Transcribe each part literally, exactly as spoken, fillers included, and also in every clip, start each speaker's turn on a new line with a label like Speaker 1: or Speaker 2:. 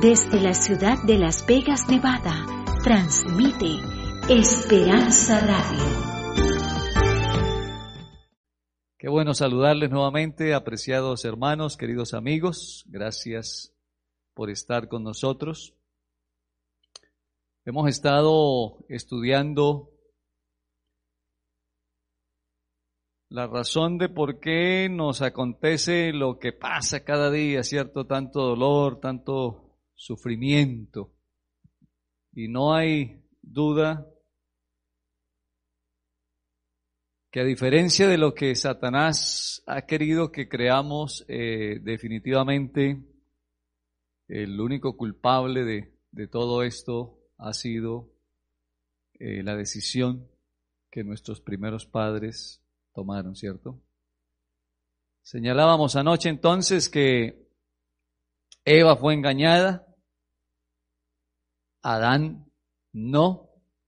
Speaker 1: Desde la ciudad de Las Vegas, Nevada, transmite Esperanza Radio.
Speaker 2: Qué bueno saludarles nuevamente, apreciados hermanos, queridos amigos. Gracias por estar con nosotros. Hemos estado estudiando la razón de por qué nos acontece lo que pasa cada día, ¿cierto? Tanto dolor, tanto sufrimiento. Y no hay duda que a diferencia de lo que Satanás ha querido que creamos, eh, definitivamente el único culpable de, de todo esto ha sido eh, la decisión que nuestros primeros padres tomaron, ¿cierto? Señalábamos anoche entonces que Eva fue engañada, Adán no,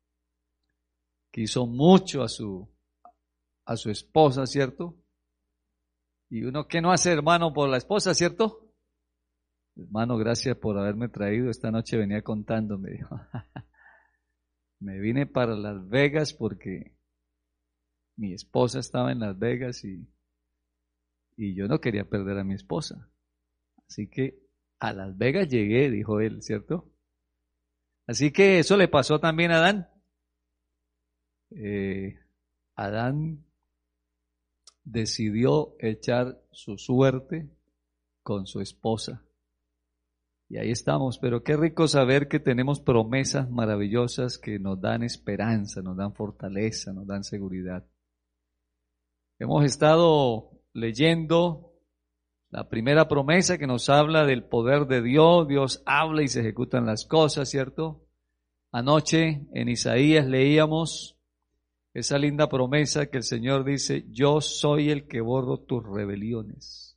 Speaker 2: quiso mucho a su, a su esposa, ¿cierto? Y uno, ¿qué no hace, hermano, por la esposa, cierto? Hermano, gracias por haberme traído. Esta noche venía contando, me dijo, me vine para Las Vegas porque mi esposa estaba en Las Vegas y, y yo no quería perder a mi esposa. Así que a Las Vegas llegué, dijo él, ¿cierto? Así que eso le pasó también a Adán. Eh, Adán decidió echar su suerte con su esposa. Y ahí estamos, pero qué rico saber que tenemos promesas maravillosas que nos dan esperanza, nos dan fortaleza, nos dan seguridad. Hemos estado leyendo la primera promesa que nos habla del poder de Dios. Dios habla y se ejecutan las cosas, ¿cierto? Anoche en Isaías leíamos esa linda promesa que el Señor dice, yo soy el que borro tus rebeliones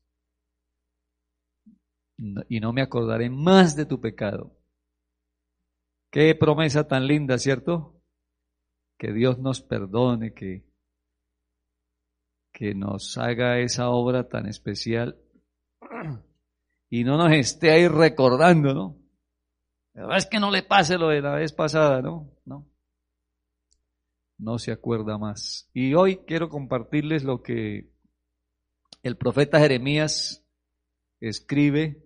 Speaker 2: y no me acordaré más de tu pecado. Qué promesa tan linda, ¿cierto? Que Dios nos perdone, que, que nos haga esa obra tan especial y no nos esté ahí recordando, ¿no? La verdad es que no le pase lo de la vez pasada, ¿no? No. No se acuerda más. Y hoy quiero compartirles lo que el profeta Jeremías escribe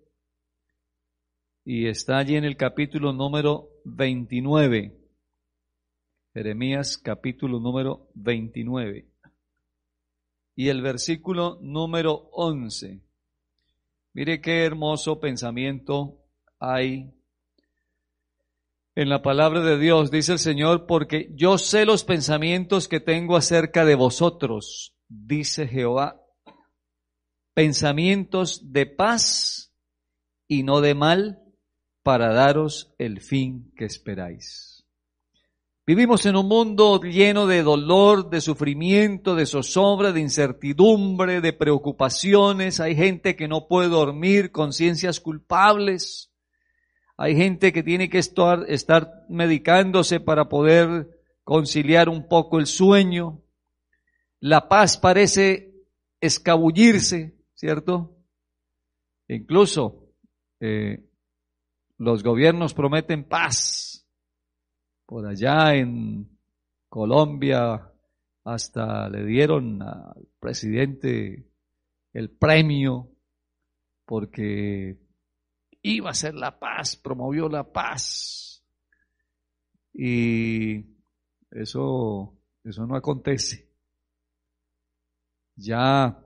Speaker 2: y está allí en el capítulo número veintinueve. Jeremías capítulo número veintinueve. Y el versículo número once. Mire qué hermoso pensamiento hay en la palabra de Dios. Dice el Señor, porque yo sé los pensamientos que tengo acerca de vosotros, dice Jehová, pensamientos de paz y no de mal, para daros el fin que esperáis. Vivimos en un mundo lleno de dolor, de sufrimiento, de zozobra, de incertidumbre, de preocupaciones. Hay gente que no puede dormir, conciencias culpables. Hay gente que tiene que estar, estar medicándose para poder conciliar un poco el sueño. La paz parece escabullirse, ¿cierto? Incluso eh, los gobiernos prometen paz. Por allá en Colombia hasta le dieron al presidente el premio porque iba a ser la paz, promovió la paz. Y eso, eso no acontece. Ya,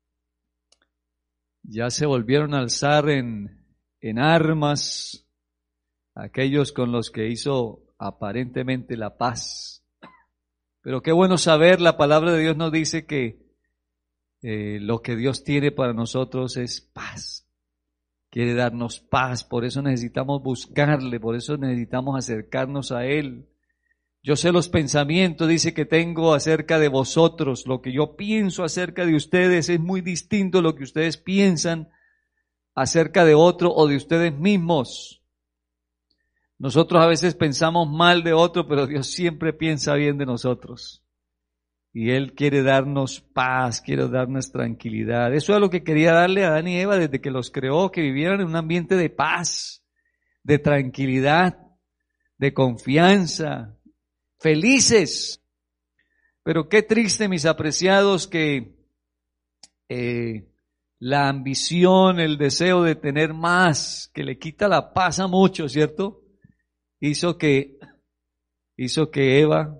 Speaker 2: ya se volvieron a alzar en, en armas aquellos con los que hizo aparentemente la paz. Pero qué bueno saber, la palabra de Dios nos dice que eh, lo que Dios tiene para nosotros es paz. Quiere darnos paz, por eso necesitamos buscarle, por eso necesitamos acercarnos a Él. Yo sé los pensamientos, dice, que tengo acerca de vosotros. Lo que yo pienso acerca de ustedes es muy distinto a lo que ustedes piensan acerca de otro o de ustedes mismos. Nosotros a veces pensamos mal de otro, pero Dios siempre piensa bien de nosotros. Y Él quiere darnos paz, quiere darnos tranquilidad. Eso es lo que quería darle a Adán y Eva desde que los creó, que vivieran en un ambiente de paz. de tranquilidad, de confianza, felices. Pero qué triste, mis apreciados, que eh, la ambición, el deseo de tener más, que le quita la paz a muchos, ¿cierto? Hizo que, hizo que Eva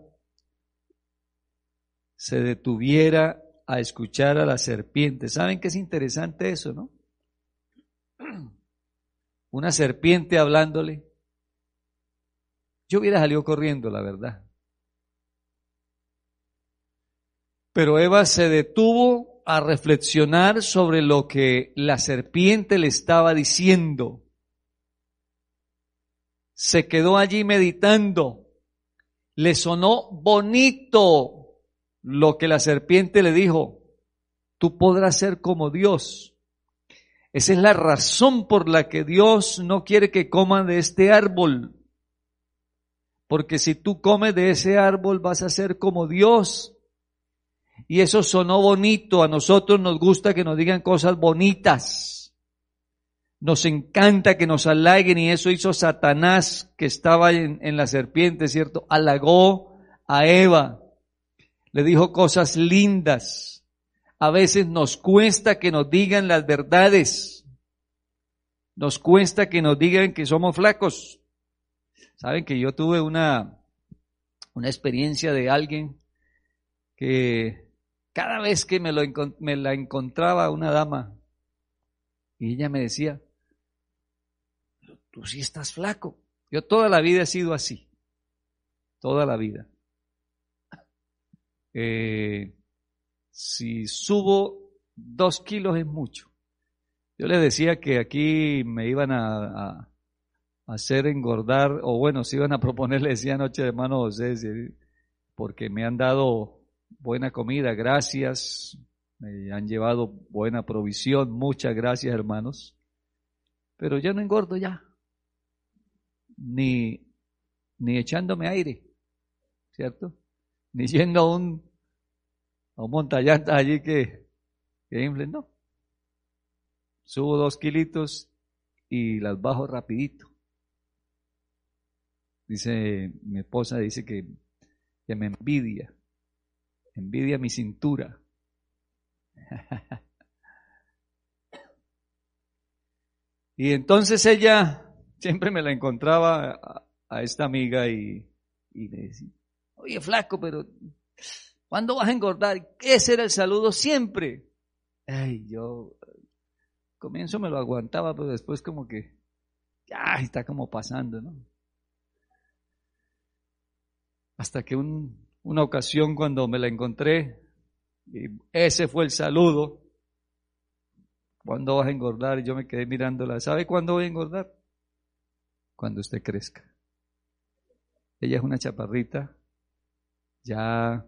Speaker 2: se detuviera a escuchar a la serpiente. ¿Saben qué es interesante eso, no? Una serpiente hablándole. Yo hubiera salido corriendo, la verdad. Pero Eva se detuvo a reflexionar sobre lo que la serpiente le estaba diciendo. Se quedó allí meditando. Le sonó bonito lo que la serpiente le dijo. Tú podrás ser como Dios. Esa es la razón por la que Dios no quiere que coman de este árbol. Porque si tú comes de ese árbol vas a ser como Dios. Y eso sonó bonito. A nosotros nos gusta que nos digan cosas bonitas. Nos encanta que nos halaguen, y eso hizo Satanás, que estaba en, en la serpiente, ¿cierto? Halagó a Eva. Le dijo cosas lindas. A veces nos cuesta que nos digan las verdades. Nos cuesta que nos digan que somos flacos. Saben que yo tuve una, una experiencia de alguien que cada vez que me, lo, me la encontraba una dama y ella me decía, tú sí estás flaco. Yo toda la vida he sido así, toda la vida. Eh, si subo dos kilos es mucho. Yo les decía que aquí me iban a, a, a hacer engordar, o bueno, se iban a proponer, le decía anoche hermano José, porque me han dado buena comida, gracias, me han llevado buena provisión, muchas gracias hermanos, pero yo no engordo ya, ni, ni echándome aire, ¿cierto? Ni yendo a un, a un montañanta allí que, que inflen, no. Subo dos kilitos y las bajo rapidito. Dice, mi esposa dice que, que me envidia. Envidia mi cintura. Y entonces ella siempre me la encontraba a, a esta amiga y, y me decía, oye flaco, pero ¿cuándo vas a engordar? Ese era el saludo siempre. Ay, yo comienzo me lo aguantaba, pero después como que ya está como pasando, ¿no? Hasta que un Una ocasión cuando me la encontré, y ese fue el saludo. ¿Cuándo vas a engordar? Y yo me quedé mirándola. ¿Sabe cuándo voy a engordar? Cuando usted crezca. Ella es una chaparrita, ya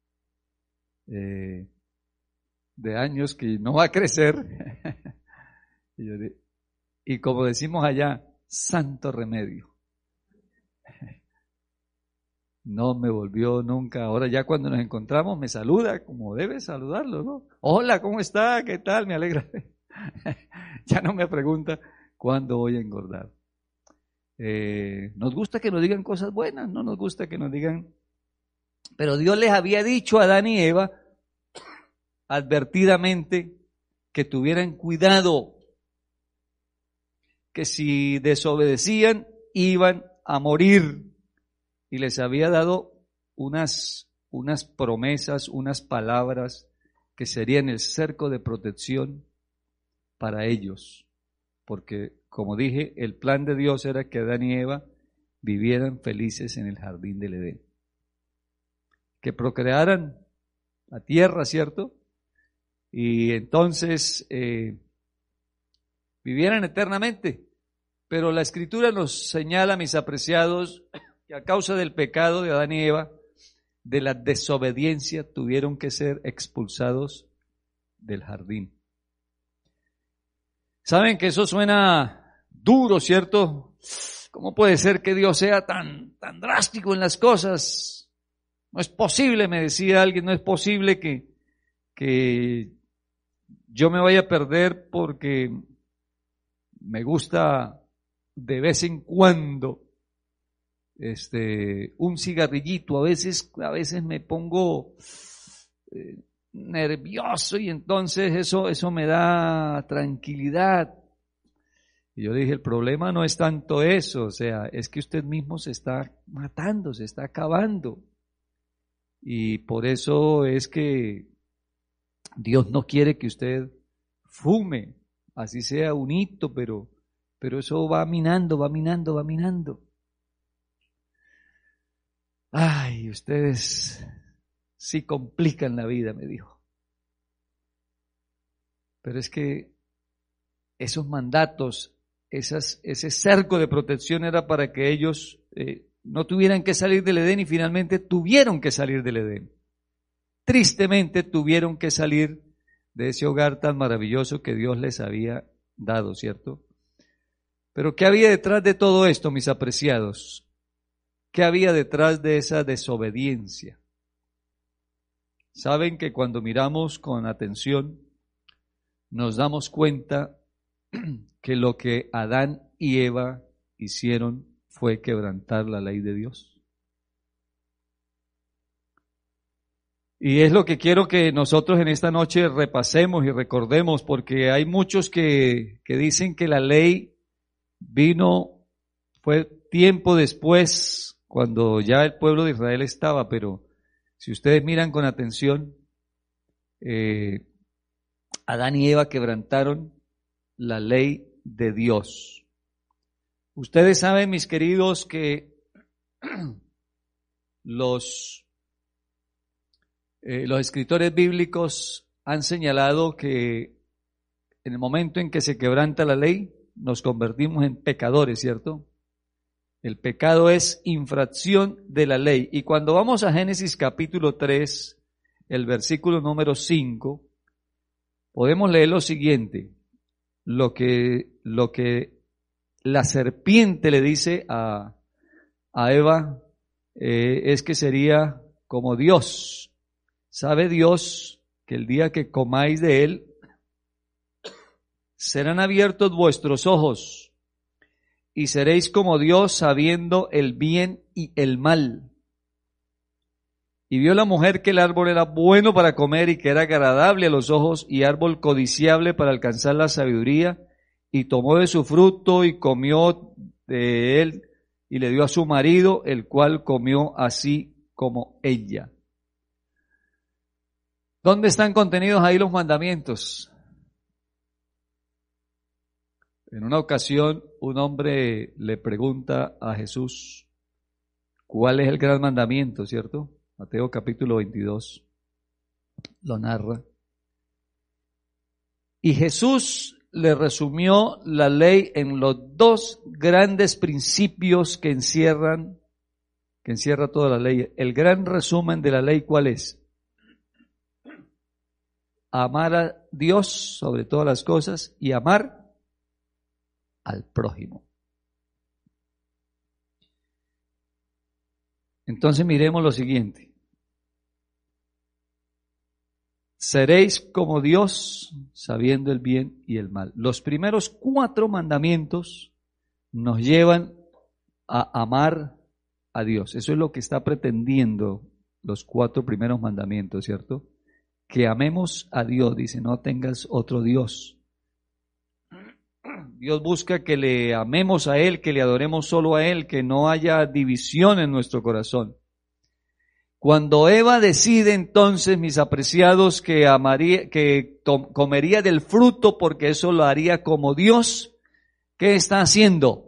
Speaker 2: eh, de años que no va a crecer. y, yo, y como decimos allá, santo remedio. No me volvió nunca. Ahora ya cuando nos encontramos me saluda como debe saludarlo, ¿no? Hola, ¿cómo está? ¿Qué tal? Me alegra. Ya no me pregunta cuándo voy a engordar. Eh, nos gusta que nos digan cosas buenas, no nos gusta que nos digan. Pero Dios les había dicho a Adán y Eva advertidamente que tuvieran cuidado, que si desobedecían iban a morir. Y les había dado unas, unas promesas, unas palabras que serían el cerco de protección para ellos. Porque, como dije, el plan de Dios era que Adán y Eva vivieran felices en el jardín del Edén. Que procrearan la tierra, ¿cierto? Y entonces eh, vivieran eternamente. Pero la Escritura nos señala, mis apreciados, que a causa del pecado de Adán y Eva, de la desobediencia, tuvieron que ser expulsados del jardín. Saben que eso suena duro, ¿cierto? ¿Cómo puede ser que Dios sea tan, tan drástico en las cosas? No es posible, me decía alguien, no es posible que, que yo me vaya a perder porque me gusta de vez en cuando este, un cigarrillito. A veces, a veces me pongo eh, nervioso y entonces eso, eso me da tranquilidad. Y yo dije, el problema no es tanto eso, o sea, es que usted mismo se está matando, se está acabando. Y por eso es que Dios no quiere que usted fume, así sea un hito, pero, pero eso va minando, va minando, va minando. Ay, ustedes sí complican la vida, me dijo. Pero es que esos mandatos, esas, ese cerco de protección era para que ellos eh, no tuvieran que salir del Edén y finalmente tuvieron que salir del Edén. Tristemente tuvieron que salir de ese hogar tan maravilloso que Dios les había dado, ¿cierto? Pero ¿qué había detrás de todo esto, mis apreciados? ¿Qué había detrás de esa desobediencia? Saben que cuando miramos con atención nos damos cuenta que lo que Adán y Eva hicieron fue quebrantar la ley de Dios. Y es lo que quiero que nosotros en esta noche repasemos y recordemos, porque hay muchos que, que dicen que la ley vino, fue tiempo después, cuando ya el pueblo de Israel estaba, pero si ustedes miran con atención, eh, Adán y Eva quebrantaron la ley de Dios. Ustedes saben, mis queridos, que los Eh, los escritores bíblicos han señalado que en el momento en que se quebranta la ley, nos convertimos en pecadores, ¿cierto? El pecado es infracción de la ley. Y cuando vamos a Génesis capítulo tres, el versículo número cinco, podemos leer lo siguiente. Lo que, lo que la serpiente le dice a, a Eva eh, es que sería como Dios. ¿Sabe Dios que el día que comáis de él, serán abiertos vuestros ojos y seréis como Dios sabiendo el bien y el mal? Y vio la mujer que el árbol era bueno para comer y que era agradable a los ojos y árbol codiciable para alcanzar la sabiduría, y tomó de su fruto y comió de él y le dio a su marido, el cual comió así como ella. ¿Dónde están contenidos ahí los mandamientos? En una ocasión, un hombre le pregunta a Jesús, ¿cuál es el gran mandamiento, cierto? Mateo capítulo veintidós lo narra. Y Jesús le resumió la ley en los dos grandes principios que encierran, que encierra toda la ley. El gran resumen de la ley, ¿cuál es? Amar a Dios sobre todas las cosas y amar al prójimo. Entonces miremos lo siguiente. Seréis como Dios sabiendo el bien y el mal. Los primeros cuatro mandamientos nos llevan a amar a Dios. Eso es lo que está pretendiendo los cuatro primeros mandamientos, ¿cierto? Que amemos a Dios, dice, no tengas otro Dios. Dios busca que le amemos a Él, que le adoremos solo a Él, que no haya división en nuestro corazón. Cuando Eva decide entonces, mis apreciados, que amaría, que to- comería del fruto porque eso lo haría como Dios, ¿qué está haciendo?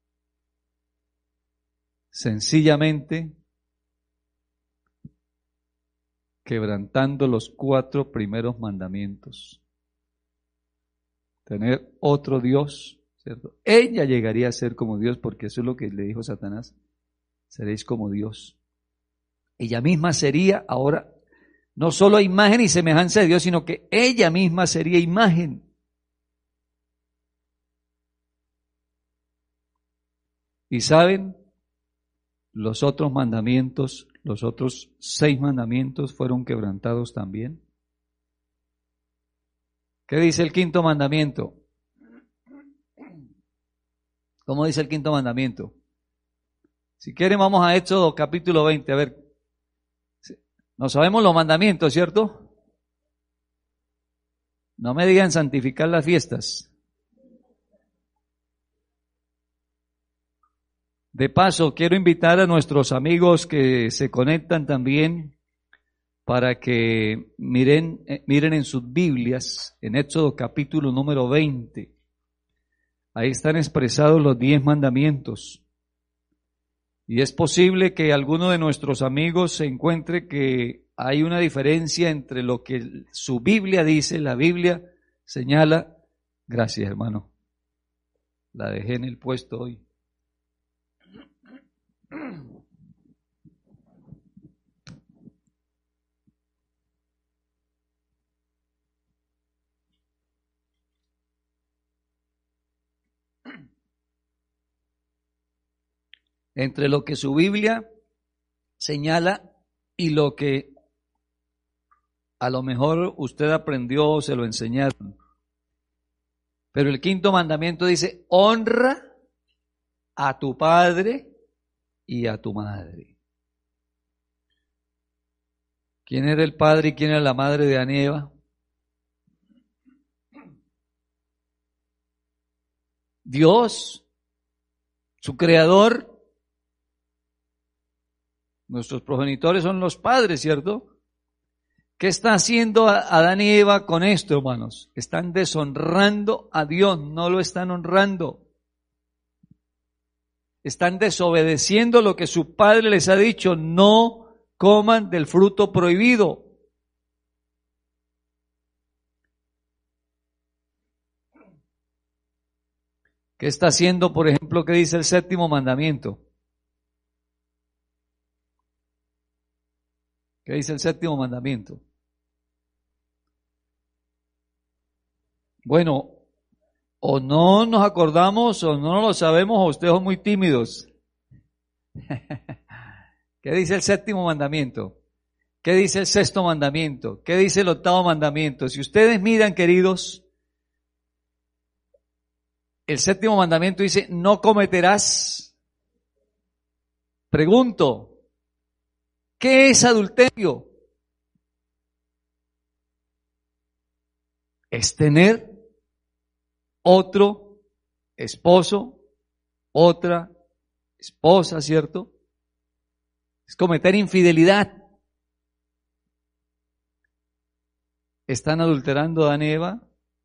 Speaker 2: Sencillamente quebrantando los cuatro primeros mandamientos. Tener otro Dios, ¿cierto? Ella llegaría a ser como Dios, porque eso es lo que le dijo Satanás. Seréis como Dios. Ella misma sería ahora no solo imagen y semejanza de Dios, sino que ella misma sería imagen. Y saben, los otros mandamientos, los otros seis mandamientos fueron quebrantados también. ¿Qué dice el quinto mandamiento? ¿Cómo dice el quinto mandamiento? Si quieren vamos a Éxodo capítulo veinte, a ver. No sabemos los mandamientos, ¿cierto? No me digan santificar las fiestas. De paso, quiero invitar a nuestros amigos que se conectan también para que miren, eh, miren en sus Biblias, en Éxodo capítulo número veinte. Ahí están expresados los diez mandamientos. Y es posible que alguno de nuestros amigos se encuentre que hay una diferencia entre lo que su Biblia dice, la Biblia señala. Gracias, hermano. La dejé en el puesto hoy. Entre lo que su Biblia señala y lo que a lo mejor usted aprendió o se lo enseñaron. Pero el quinto mandamiento dice, honra a tu padre y a tu madre. ¿Quién era el padre y quién era la madre de Adán y Eva? Dios, su creador. Nuestros progenitores son los padres, ¿cierto? ¿Qué está haciendo Adán y Eva con esto, hermanos? Están deshonrando a Dios, no lo están honrando. Están desobedeciendo lo que su padre les ha dicho, no coman del fruto prohibido. ¿Qué está haciendo, por ejemplo, qué dice el séptimo mandamiento? ¿Qué dice el séptimo mandamiento? Bueno, o no nos acordamos o no lo sabemos o ustedes son muy tímidos. ¿Qué dice el séptimo mandamiento? ¿Qué dice el sexto mandamiento? ¿Qué dice el octavo mandamiento? Si ustedes miran, queridos, el séptimo mandamiento dice, no cometerás. Pregunto, ¿qué es adulterio? Es tener otro esposo, otra esposa, ¿cierto? Es cometer infidelidad. ¿Están adulterando a Adán y Eva?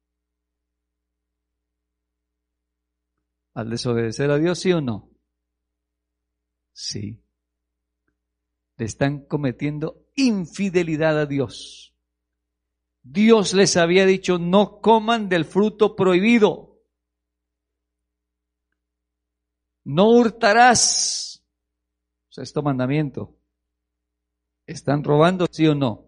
Speaker 2: ¿Al desobedecer a Dios, sí o no? Sí. Le están cometiendo infidelidad a Dios. Dios les había dicho, no coman del fruto prohibido. No hurtarás. Sexto mandamiento. ¿Están robando, sí o no?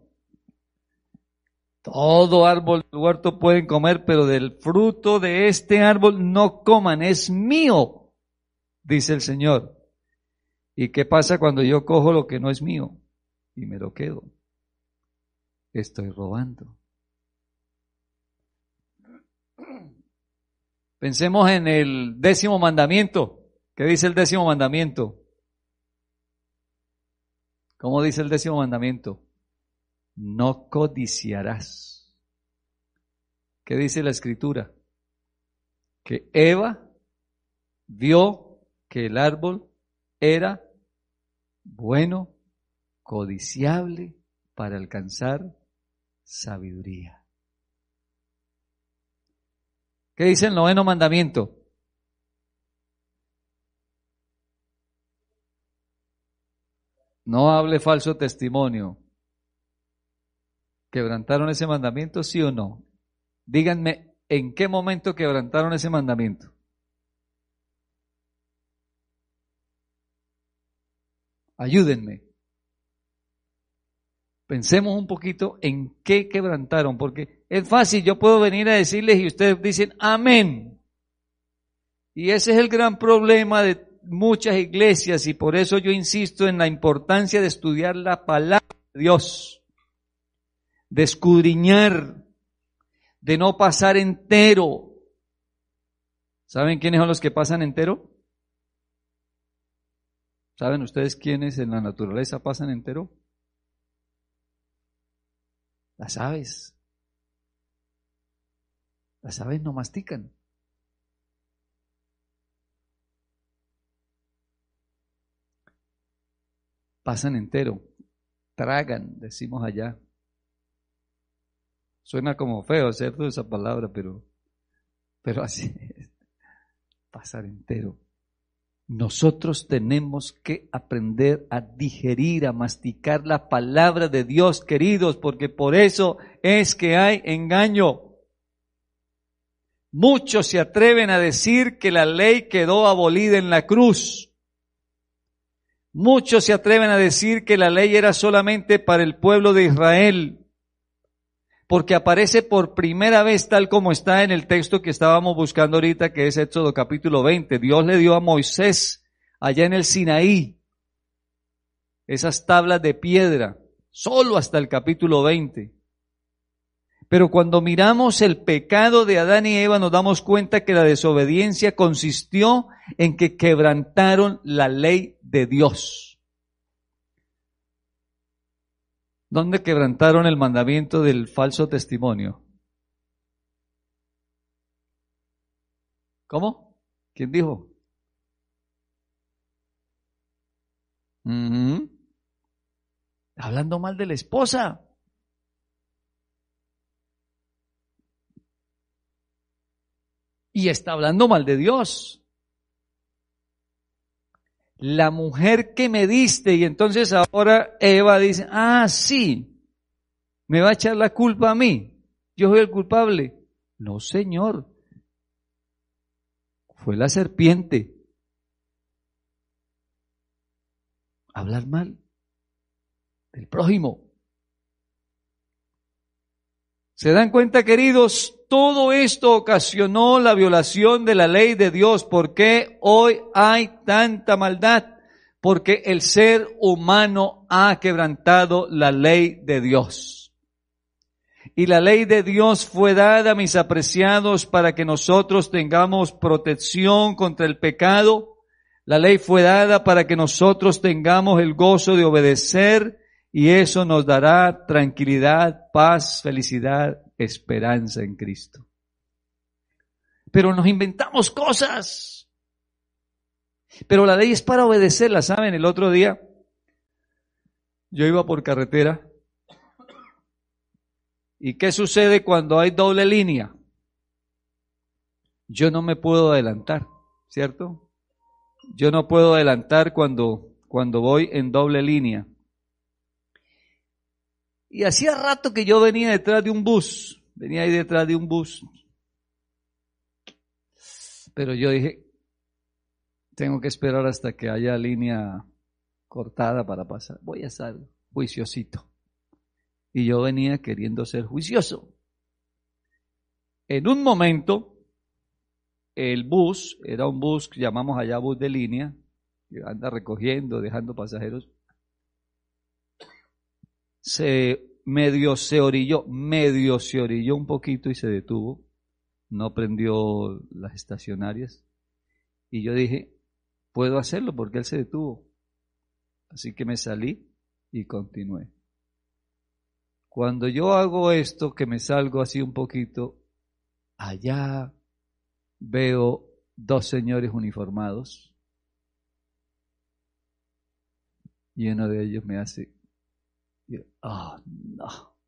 Speaker 2: Todo árbol del huerto pueden comer, pero del fruto de este árbol no coman, es mío, dice el Señor. ¿Y qué pasa cuando yo cojo lo que no es mío y me lo quedo? Estoy robando. Pensemos en el décimo mandamiento. ¿Qué dice el décimo mandamiento? ¿Cómo dice el décimo mandamiento? No codiciarás. ¿Qué dice la Escritura? Que Eva vio que el árbol era bueno, codiciable para alcanzar sabiduría. ¿Qué dice el noveno mandamiento? No hable falso testimonio. ¿Quebrantaron ese mandamiento, sí o no? Díganme, ¿en qué momento quebrantaron ese mandamiento? Ayúdenme. Pensemos un poquito en qué quebrantaron, porque es fácil, yo puedo venir a decirles y ustedes dicen amén. Y ese es el gran problema de muchas iglesias y por eso yo insisto en la importancia de estudiar la palabra de Dios, de escudriñar, de no pasar entero. ¿Saben quiénes son los que pasan entero? ¿Saben ustedes quiénes en la naturaleza pasan entero? Las aves. Las aves no mastican. Pasan entero. Tragan, decimos allá. Suena como feo, ¿cierto? Esa palabra, pero, pero así es. Pasar entero. Nosotros tenemos que aprender a digerir, a masticar la palabra de Dios, queridos, porque por eso es que hay engaño. Muchos se atreven a decir que la ley quedó abolida en la cruz. Muchos se atreven a decir que la ley era solamente para el pueblo de Israel, porque aparece por primera vez tal como está en el texto que estábamos buscando ahorita, que es Éxodo capítulo veinte. Dios le dio a Moisés allá en el Sinaí esas tablas de piedra, solo hasta el capítulo veinte. Pero cuando miramos el pecado de Adán y Eva, nos damos cuenta que la desobediencia consistió en que quebrantaron la ley de Dios. ¿Dónde quebrantaron el mandamiento del falso testimonio? ¿Cómo? ¿Quién dijo? Uh-huh. Hablando mal de la esposa. Y está hablando mal de Dios. La mujer que me diste, y entonces ahora Eva dice, ah, sí, me va a echar la culpa a mí, yo soy el culpable. No, señor, fue la serpiente. Hablar mal del prójimo. ¿Se dan cuenta, queridos? Todo esto ocasionó la violación de la ley de Dios. ¿Por qué hoy hay tanta maldad? Porque el ser humano ha quebrantado la ley de Dios. Y la ley de Dios fue dada, mis apreciados, para que nosotros tengamos protección contra el pecado. La ley fue dada para que nosotros tengamos el gozo de obedecer, y eso nos dará tranquilidad, paz, felicidad, esperanza en Cristo. Pero nos inventamos cosas. Pero la ley es para obedecerla, ¿saben? El otro día yo iba por carretera. ¿Y qué sucede cuando hay doble línea? Yo no me puedo adelantar, ¿cierto? Yo no puedo adelantar cuando, cuando voy en doble línea. Y hacía rato que yo venía detrás de un bus, venía ahí detrás de un bus. Pero yo dije, tengo que esperar hasta que haya línea cortada para pasar. Voy a estar juiciosito. Y yo venía queriendo ser juicioso. En un momento, el bus, era un bus que llamamos allá bus de línea, que anda recogiendo, dejando pasajeros, se medio se orilló, medio se orilló un poquito y se detuvo, no prendió las estacionarias, y yo dije, puedo hacerlo porque él se detuvo, así que me salí y continué. Cuando yo hago esto, que me salgo así un poquito, allá veo dos señores uniformados, y uno de ellos me hace, ah, oh, no.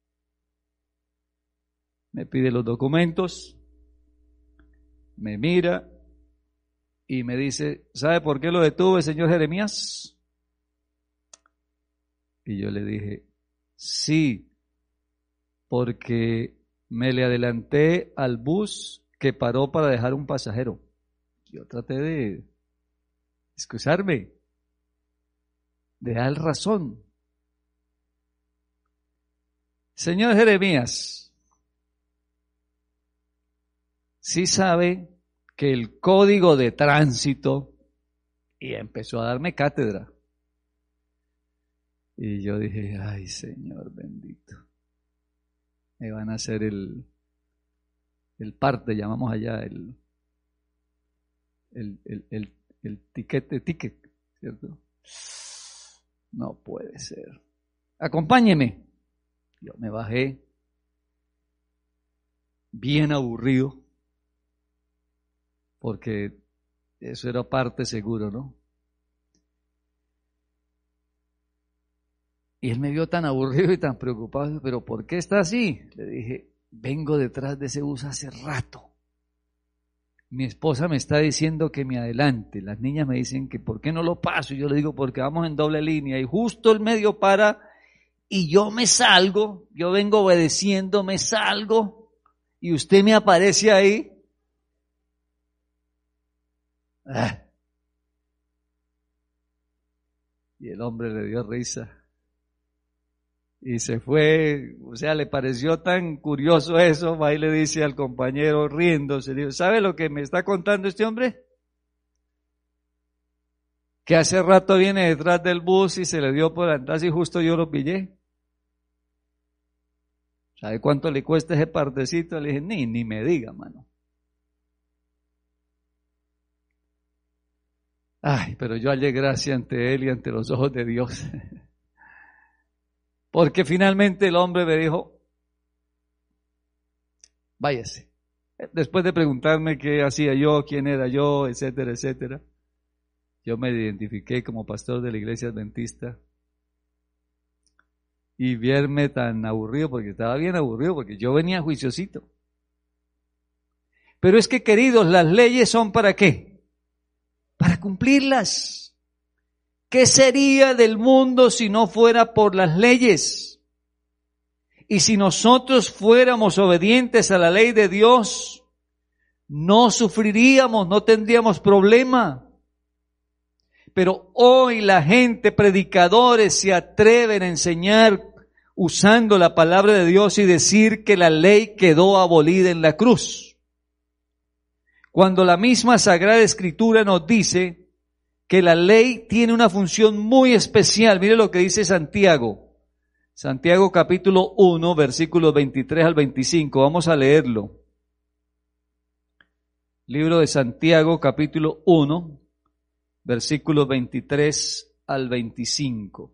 Speaker 2: Me pide los documentos, me mira y me dice, ¿sabe por qué lo detuve, señor Jeremías? Y yo le dije, sí, porque me le adelanté al bus que paró para dejar un pasajero. Yo traté de excusarme, de dar razón. Señor Jeremías, sí sabe que el código de tránsito, y empezó a darme cátedra. Y yo dije, ay, Señor bendito, me van a hacer el, el parte, llamamos allá, el, el, el, el, el tiquete, ticket, ¿cierto? No puede ser. Acompáñeme. Yo me bajé, bien aburrido, porque eso era parte seguro, ¿no? Y él me vio tan aburrido y tan preocupado, pero ¿por qué está así? Le dije, vengo detrás de ese bus hace rato. Mi esposa me está diciendo que me adelante, las niñas me dicen que ¿por qué no lo paso? Y yo le digo, porque vamos en doble línea, y justo el medio para, y yo me salgo, yo vengo obedeciendo, me salgo, y usted me aparece ahí. Ah. Y el hombre le dio risa. Y se fue, o sea, le pareció tan curioso eso, va y le dice al compañero riéndose, le dijo, ¿sabe lo que me está contando este hombre? Que hace rato viene detrás del bus y se le dio por atrás y justo yo lo pillé. ¿Sabe cuánto le cuesta ese partecito? Le dije, ni, ni me diga, mano. Ay, pero yo hallé gracia ante él y ante los ojos de Dios. Porque finalmente el hombre me dijo, váyase. Después de preguntarme qué hacía yo, quién era yo, etcétera, etcétera, yo me identifiqué como pastor de la iglesia adventista. Y verme tan aburrido, porque estaba bien aburrido, porque yo venía juiciosito. Pero es que, queridos, las leyes son ¿para qué? Para cumplirlas. ¿Qué sería del mundo si no fuera por las leyes? Y si nosotros fuéramos obedientes a la ley de Dios, no sufriríamos, no tendríamos problema. Pero hoy la gente, predicadores, se atreven a enseñar usando la palabra de Dios y decir que la ley quedó abolida en la cruz. Cuando la misma Sagrada Escritura nos dice que la ley tiene una función muy especial. Mire lo que dice Santiago. Santiago capítulo uno, versículos veintitrés al veinticinco. Vamos a leerlo. Libro de Santiago capítulo uno, versículos veintitrés al veinticinco.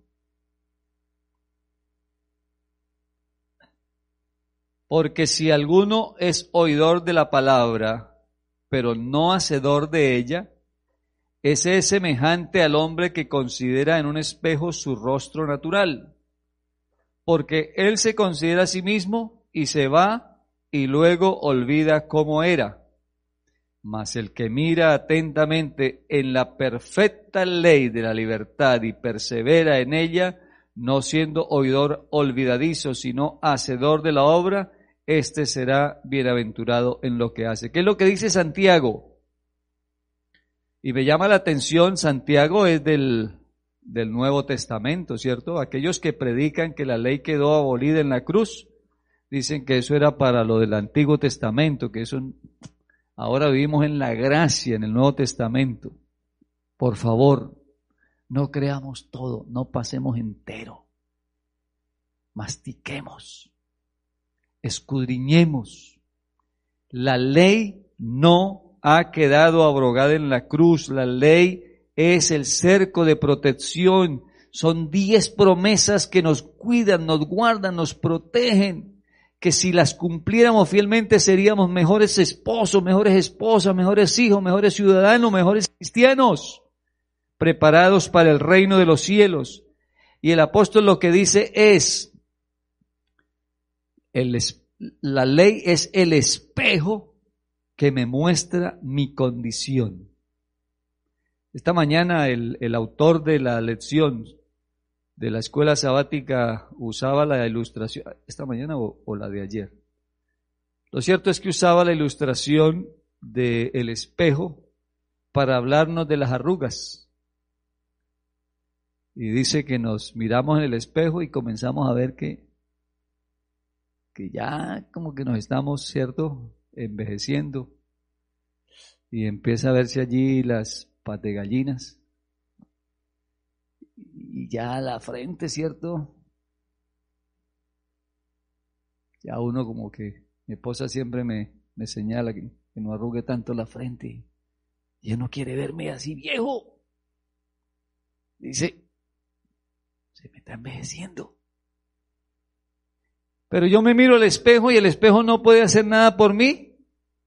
Speaker 2: Porque si alguno es oidor de la palabra, pero no hacedor de ella, ese es semejante al hombre que considera en un espejo su rostro natural, porque él se considera a sí mismo y se va y luego olvida cómo era. Mas el que mira atentamente en la perfecta ley de la libertad y persevera en ella, no siendo oidor olvidadizo, sino hacedor de la obra, éste será bienaventurado en lo que hace. ¿Qué es lo que dice Santiago? Y me llama la atención, Santiago es del, del Nuevo Testamento, ¿cierto? Aquellos que predican que la ley quedó abolida en la cruz, dicen que eso era para lo del Antiguo Testamento, que eso ahora vivimos en la gracia, en el Nuevo Testamento. Por favor, no creamos todo, no pasemos entero. Mastiquemos, escudriñemos. La ley no ha quedado abrogada en la cruz. La ley es el cerco de protección. Son diez promesas que nos cuidan, nos guardan, nos protegen, que si las cumpliéramos fielmente seríamos mejores esposos, mejores esposas, mejores hijos, mejores ciudadanos, mejores cristianos, preparados para el reino de los cielos. Y el apóstol lo que dice es, el, la ley es el espejo que me muestra mi condición. Esta mañana el, el autor de la lección de la escuela sabática usaba la ilustración, esta mañana o, o la de ayer. Lo cierto es que usaba la ilustración del espejo para hablarnos de las arrugas. Y dice que nos miramos en el espejo y comenzamos a ver que, que ya como que nos estamos, ¿cierto?, envejeciendo, y empieza a verse allí las pategallinas y ya la frente, ¿cierto? Ya uno como que, mi esposa siempre me, me señala que, que no arrugue tanto la frente y ella no quiere verme así viejo. Dice, se me está envejeciendo. Pero yo me miro al espejo y el espejo no puede hacer nada por mí.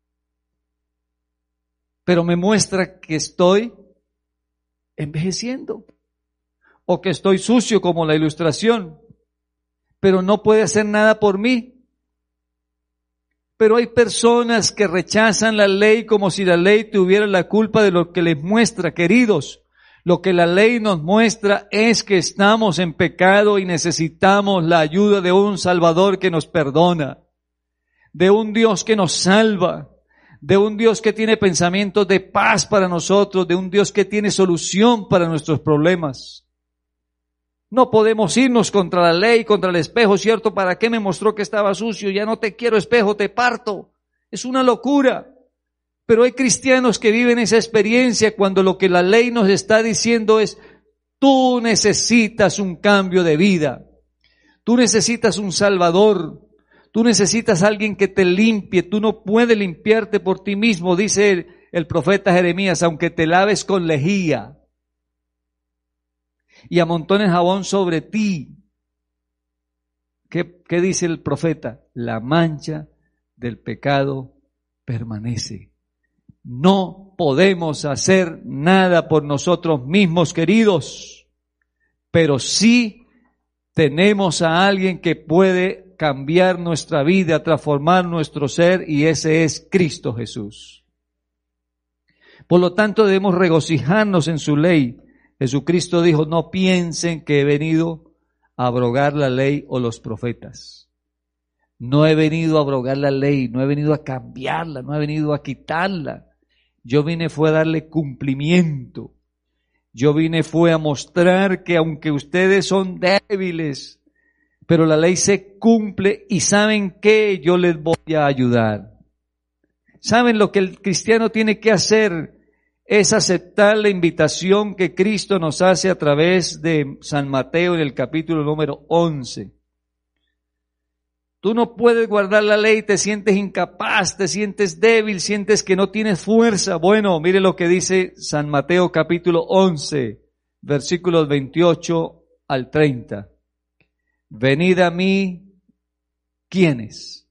Speaker 2: Pero me muestra que estoy envejeciendo. O que estoy sucio como la ilustración. Pero no puede hacer nada por mí. Pero hay personas que rechazan la ley como si la ley tuviera la culpa de lo que les muestra, queridos. Lo que la ley nos muestra es que estamos en pecado y necesitamos la ayuda de un Salvador que nos perdona, de un Dios que nos salva, de un Dios que tiene pensamientos de paz para nosotros, de un Dios que tiene solución para nuestros problemas. No podemos irnos contra la ley, contra el espejo, ¿cierto? ¿Para qué me mostró que estaba sucio? Ya no te quiero, espejo, te parto. Es una locura. Pero hay cristianos que viven esa experiencia cuando lo que la ley nos está diciendo es, tú necesitas un cambio de vida. Tú necesitas un Salvador. Tú necesitas alguien que te limpie. Tú no puedes limpiarte por ti mismo, dice el, el profeta Jeremías, aunque te laves con lejía y amontones jabón sobre ti. ¿Qué, qué dice el profeta? La mancha del pecado permanece. No podemos hacer nada por nosotros mismos, queridos, pero sí tenemos a alguien que puede cambiar nuestra vida, transformar nuestro ser, y ese es Cristo Jesús. Por lo tanto, debemos regocijarnos en su ley. Jesucristo dijo, no piensen que he venido a abrogar la ley o los profetas. No he venido a abrogar la ley, no he venido a cambiarla, no he venido a quitarla. Yo vine fue a darle cumplimiento. Yo vine fue a mostrar que aunque ustedes son débiles, pero la ley se cumple y ¿saben qué? Yo les voy a ayudar. ¿Saben lo que el cristiano tiene que hacer? Es aceptar la invitación que Cristo nos hace a través de San Mateo en el capítulo número once. Tú no puedes guardar la ley, te sientes incapaz, te sientes débil, sientes que no tienes fuerza. Bueno, mire lo que dice San Mateo capítulo once, versículos veintiocho al treinta. Venid a mí, ¿quiénes?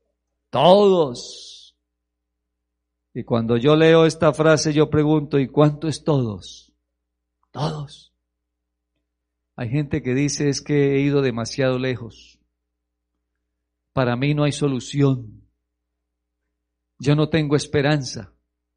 Speaker 2: Todos. Y cuando yo leo esta frase yo pregunto, ¿y cuánto es todos? Todos. Hay gente que dice, es que he ido demasiado lejos. Para mí no hay solución. Yo no tengo esperanza.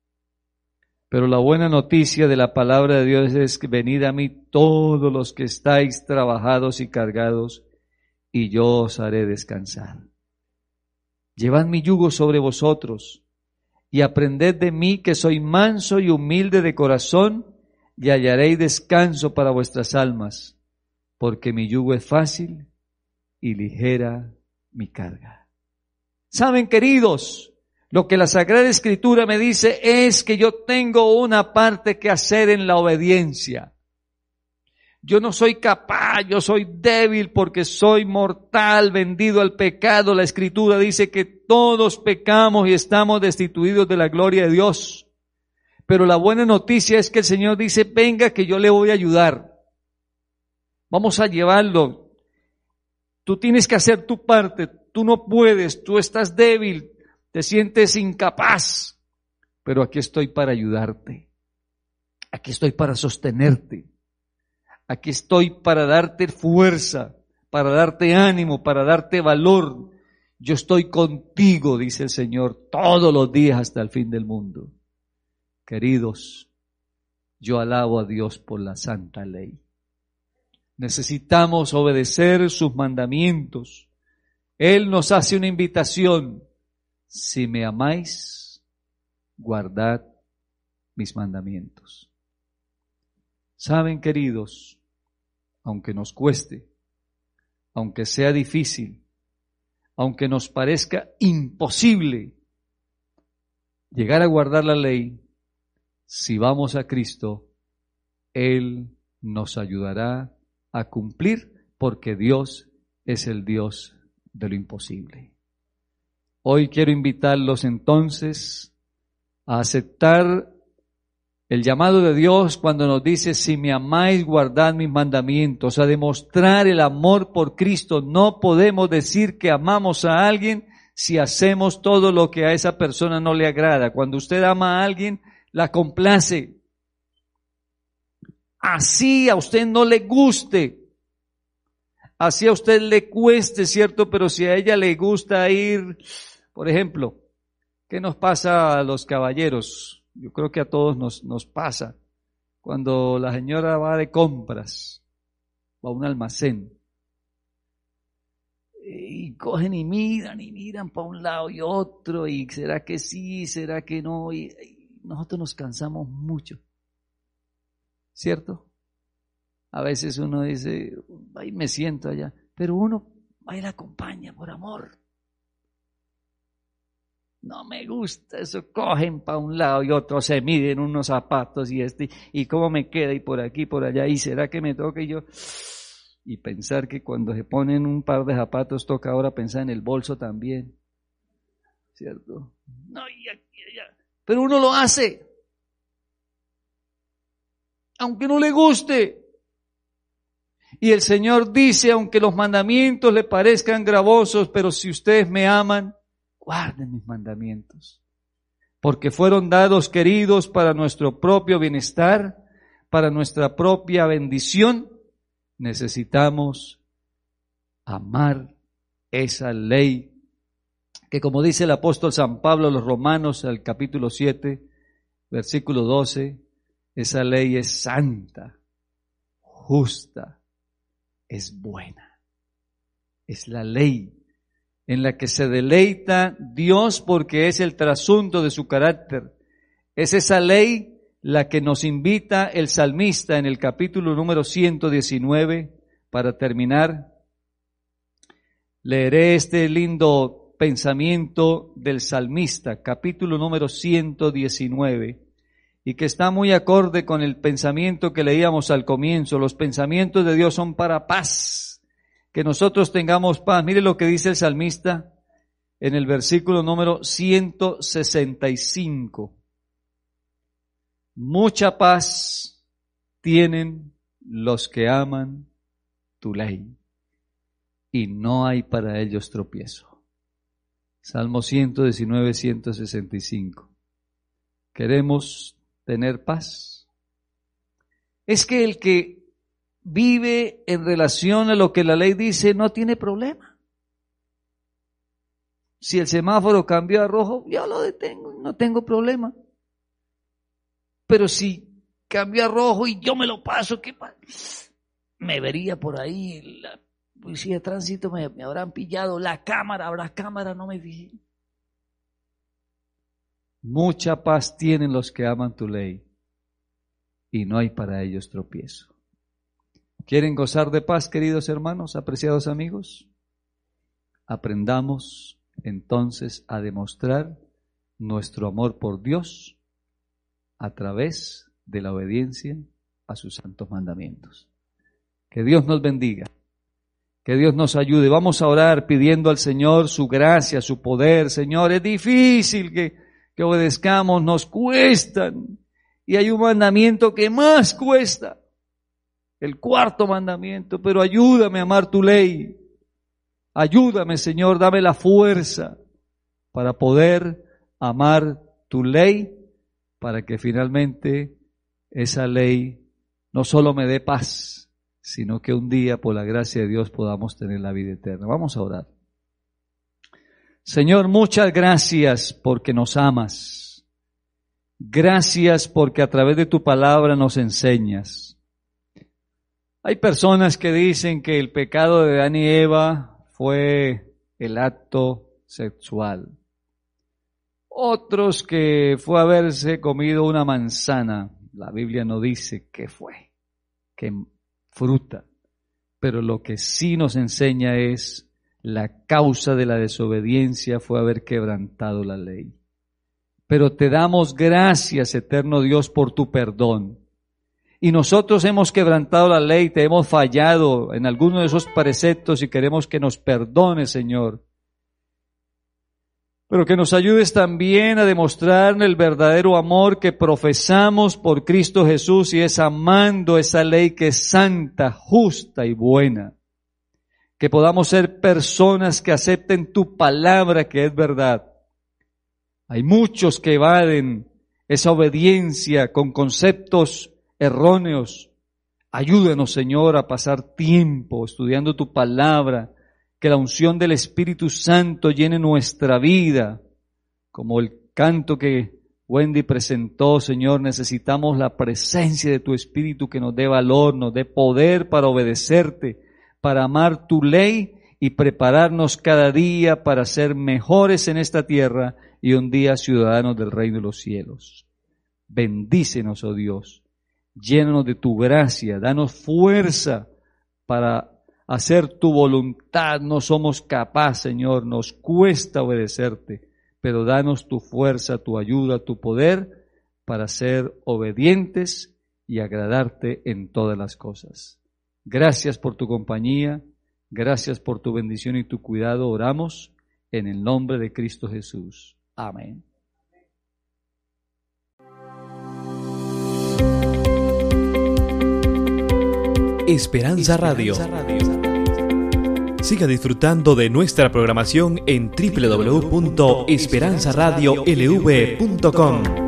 Speaker 2: Pero la buena noticia de la palabra de Dios es que venid a mí todos los que estáis trabajados y cargados, y yo os haré descansar. Llevad mi yugo sobre vosotros y aprended de mí, que soy manso y humilde de corazón, y hallaréis descanso para vuestras almas, porque mi yugo es fácil y ligera mi carga. ¿Saben, queridos? Lo que la Sagrada Escritura me dice es que yo tengo una parte que hacer en la obediencia. Yo no soy capaz, yo soy débil porque soy mortal, vendido al pecado. La Escritura dice que todos pecamos y estamos destituidos de la gloria de Dios. Pero la buena noticia es que el Señor dice, venga que yo le voy a ayudar. Vamos a llevarlo. Tú tienes que hacer tu parte, tú no puedes, tú estás débil, te sientes incapaz, pero aquí estoy para ayudarte, aquí estoy para sostenerte, aquí estoy para darte fuerza, para darte ánimo, para darte valor. Yo estoy contigo, dice el Señor, todos los días hasta el fin del mundo. Queridos, yo alabo a Dios por la santa ley. Necesitamos obedecer sus mandamientos. Él nos hace una invitación. Si me amáis, guardad mis mandamientos. Saben, queridos, aunque nos cueste, aunque sea difícil, aunque nos parezca imposible llegar a guardar la ley, si vamos a Cristo, Él nos ayudará a cumplir, porque Dios es el Dios de lo imposible. Hoy quiero invitarlos entonces a aceptar El llamado de Dios cuando nos dice, si me amáis, guardad mis mandamientos, a demostrar el amor por Cristo. No podemos decir que amamos a alguien si hacemos todo lo que a esa persona no le agrada. Cuando usted ama a alguien, la complace. Así a usted no le guste, así a usted le cueste, ¿cierto? Pero si a ella le gusta ir, por ejemplo, ¿qué nos pasa a los caballeros? Yo creo que a todos nos, nos pasa. Cuando la señora va de compras, va a un almacén, y cogen y miran y miran para un lado y otro, y será que sí, será que no, y, y nosotros nos cansamos mucho, ¿cierto? A veces uno dice, ahí me siento allá, pero uno ahí la acompaña por amor. No me gusta eso, cogen para un lado y otro, se miden unos zapatos y este, y cómo me queda y por aquí, por allá, y será que me toca y yo, y pensar que cuando se ponen un par de zapatos toca ahora pensar en el bolso también, ¿cierto? No, y aquí, allá, pero uno lo hace, aunque no le guste. Y el Señor dice, aunque los mandamientos le parezcan gravosos, pero si ustedes me aman, guarden mis mandamientos, porque fueron dados, queridos, para nuestro propio bienestar, para nuestra propia bendición. Necesitamos amar esa ley, que como dice el apóstol San Pablo a los Romanos, al capítulo siete, versículo doce, esa ley es santa, justa, es buena. Es la ley en la que se deleita Dios porque es el trasunto de su carácter. Es esa ley la que nos invita el salmista en el capítulo número ciento diecinueve. Para terminar, leeré este lindo pensamiento del salmista, capítulo número ciento diecinueve, y que está muy acorde con el pensamiento que leíamos al comienzo. Los pensamientos de Dios son para paz, que nosotros tengamos paz. Mire lo que dice el salmista en el versículo número ciento sesenta y cinco. Mucha paz tienen los que aman tu ley, y no hay para ellos tropiezo. Salmo ciento diecinueve, ciento sesenta y cinco. ¿Queremos tener paz? Es que el que vive en relación a lo que la ley dice no tiene problema. Si el semáforo cambió a rojo, yo lo detengo, no tengo problema. Pero si cambió a rojo y yo me lo paso, ¿qué pasa? Me vería por ahí, la policía de tránsito me, me habrán pillado, la cámara, habrá cámara, no me fijé. Mucha paz tienen los que aman tu ley, y no hay para ellos tropiezo. ¿Quieren gozar de paz, queridos hermanos, apreciados amigos? Aprendamos entonces a demostrar nuestro amor por Dios a través de la obediencia a sus santos mandamientos. Que Dios nos bendiga, que Dios nos ayude. Vamos a orar pidiendo al Señor su gracia, su poder. Señor, es difícil que, que obedezcamos, nos cuestan, y hay un mandamiento que más cuesta, el cuarto mandamiento, pero ayúdame a amar tu ley. Ayúdame, Señor, dame la fuerza para poder amar tu ley, para que finalmente esa ley no solo me dé paz, sino que un día, por la gracia de Dios, podamos tener la vida eterna. Vamos a orar. Señor, muchas gracias porque nos amas. Gracias porque a través de tu palabra nos enseñas. Hay personas que dicen que el pecado de Adán y Eva fue el acto sexual. Otros que fue haberse comido una manzana. La Biblia no dice qué fue, qué fruta. Pero lo que sí nos enseña es la causa de la desobediencia fue haber quebrantado la ley. Pero te damos gracias, eterno Dios, por tu perdón. Y nosotros hemos quebrantado la ley, te hemos fallado en alguno de esos preceptos y queremos que nos perdones, Señor. pero que nos ayudes también a demostrar el verdadero amor que profesamos por Cristo Jesús, y es amando esa ley que es santa, justa y buena. Que podamos ser personas que acepten tu palabra que es verdad. Hay muchos que evaden esa obediencia con conceptos erróneos. Ayúdanos, Señor, a pasar tiempo estudiando tu palabra, que la unción del Espíritu Santo llene nuestra vida. Como el canto que Wendy presentó, Señor, necesitamos la presencia de tu Espíritu que nos dé valor, nos dé poder para obedecerte, para amar tu ley y prepararnos cada día para ser mejores en esta tierra y un día ciudadanos del reino de los cielos. Bendícenos, oh Dios, llénanos de tu gracia, danos fuerza para hacer tu voluntad. No somos capaces, Señor, nos cuesta obedecerte, pero danos tu fuerza, tu ayuda, tu poder para ser obedientes y agradarte en todas las cosas. Gracias por tu compañía, gracias por tu bendición y tu cuidado. Oramos en el nombre de Cristo Jesús. Amén.
Speaker 3: Esperanza Radio. Siga disfrutando de nuestra programación en doble u doble u doble u punto esperanza radio l v punto com.